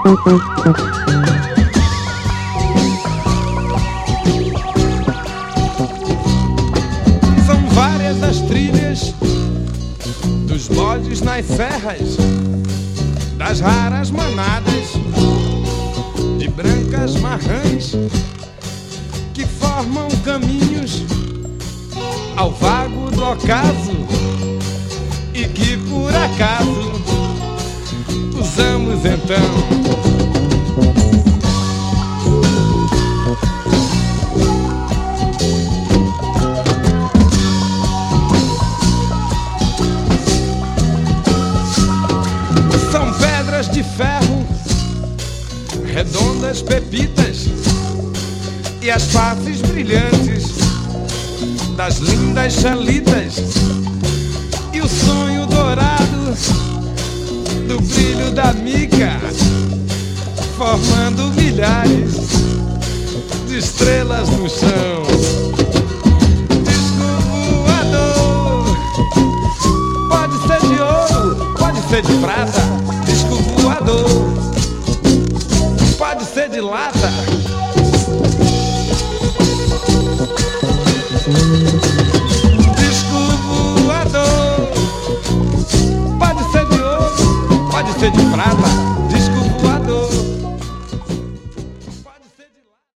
São várias as trilhas dos bodes nas serras, das raras manadas de brancas marrãs que formam caminhos ao vago do ocaso e que por acaso usamos então. São pedras de ferro, redondas pepitas, e as faces brilhantes das lindas chalitas, e o sonho dourado do brilho da mica, formando milhares de estrelas no chão. Disco voador, pode ser de ouro, pode ser de prata. Disco voador, pode ser de lata.